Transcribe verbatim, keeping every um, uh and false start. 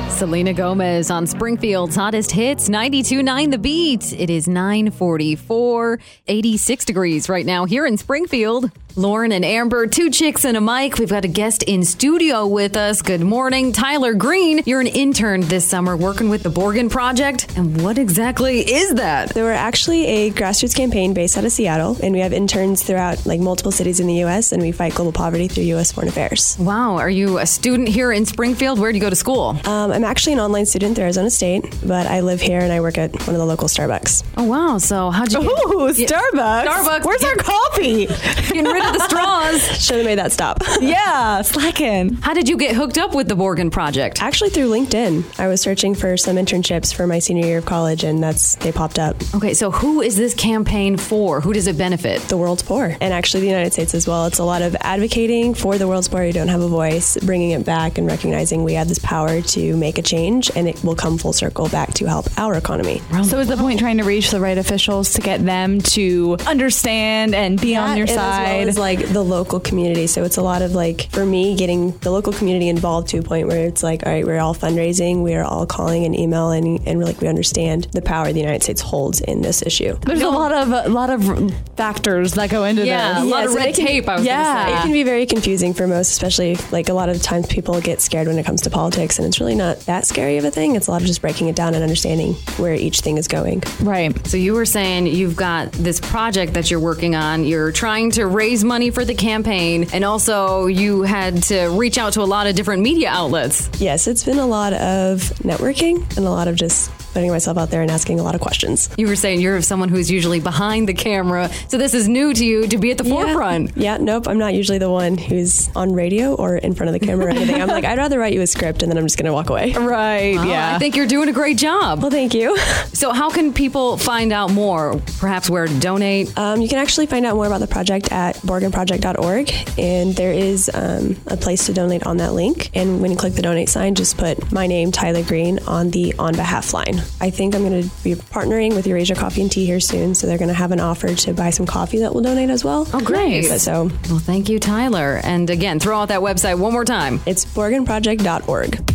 Selena Gomez on Springfield's hottest hits, ninety-two point nine The Beat. It is nine forty-four, eighty-six degrees right now here in Springfield. Lauren and Amber, two chicks and a mic. We've got a guest in studio with us. Good morning, Tyler Green. You're an intern this summer working with the Borgen Project. And what exactly is that? So we're actually a grassroots campaign based out of Seattle, and we have interns throughout like multiple cities in the U S, and we fight global poverty through U S foreign affairs. Wow. Are you a student here in Springfield? Where do you go to school? Um, I'm actually an online student through Arizona State, but I live here and I work at one of the local Starbucks. Oh, wow. So how'd you get... Ooh, Starbucks. Starbucks. Where's our coffee? Getting rid of the straws. Should have made that stop. Yeah, slacking. How did you get hooked up with the Borgen Project? Actually, through LinkedIn. I was searching for some internships for my senior year of college, and that's they popped up. Okay, so who is this campaign for? Who does it benefit? The world's poor, and actually the United States as well. It's a lot of advocating for the world's poor who don't have a voice, bringing it back and recognizing we have this power to make a change, and it will come full circle back to help our economy. So is the point trying to reach the right officials to get them to understand and be That, on your and side? as well as like the local community. So it's a lot of like, for me, getting the local community involved to a point where it's like, all right, we're all fundraising, we are all calling and emailing, and we're like, we understand the power the United States holds in this issue. There's a lot of a lot of factors that go into Yeah, this. a lot of so red it can- tape, I was yeah. going to It say. can be very confusing for most, especially like a lot of the times people get scared when it comes to politics, and it's really not that scary of a thing. It's a lot of just breaking it down and understanding where each thing is going. Right. So you were saying you've got this project that you're working on. You're trying to raise money for the campaign, and also you had to reach out to a lot of different media outlets. Yes, it's been a lot of networking and a lot of just putting myself out there and asking a lot of questions. You were saying you're someone who's usually behind the camera, so this is new to you to be at the forefront. Yeah, nope, I'm not usually the one who's on radio or in front of the camera or anything. I'm like, I'd rather write you a script and then I'm just going to walk away. Right. Wow, yeah. I think you're doing a great job. Well, thank you. So how can people find out more? Perhaps where to donate? Um, you can actually find out more about the project at borgen project dot org, and there is um, a place to donate on that link. And when you click the donate sign, just put my name, Tyler Green, on the on behalf line. I think I'm going to be partnering with Eurasia Coffee and Tea here soon, so they're going to have an offer to buy some coffee that will donate as well. Oh, great. So Well, thank you, Tyler. And again, throw out that website one more time. it's borgen project dot org.